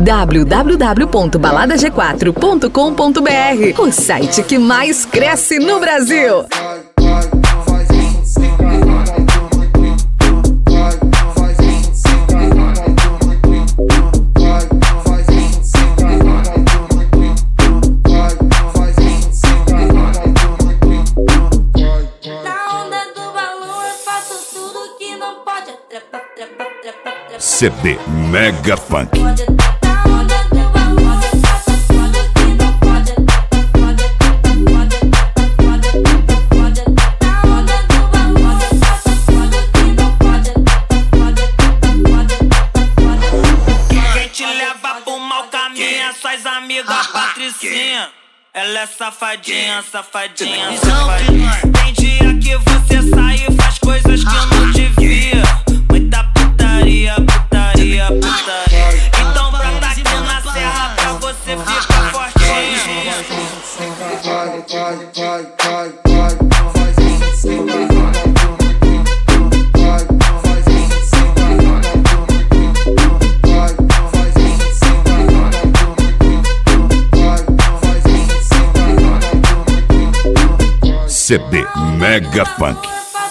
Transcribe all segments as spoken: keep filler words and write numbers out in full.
w w w ponto balada g quatro ponto com ponto b r, o site que mais cresce no Brasil. C D Mega Funk. Quem te leva pro mau caminho é suas amigas Patricinha. Ela é safadinha, safadinha, safadinha. Tem dia que você sai e faz coisas que não devia. Muita putaria, putaria, putaria. Então brota aqui na serra pra você ficar fortinho. C D Mega Funk.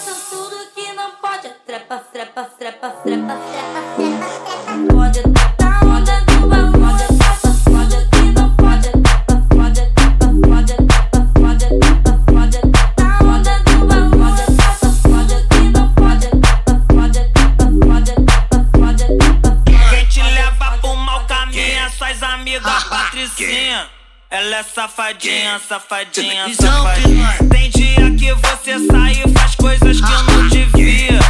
Trepa, trepa, trepa, trepa, trepa. Pode trepa, pode trepa, pode trepa, pode que não pode trepa, pode trepa, pode trepa, pode trepa, pode trepa, pode trepa, pode trepa, pode que não pode trepa, pode trepa, pode trepa, pode trepa. Quem te leva pro mau caminho é suas amigas Patricinha. Ela é safadinha, safadinha, safadinha. Tem dia que você sai e faz coisas que não devia.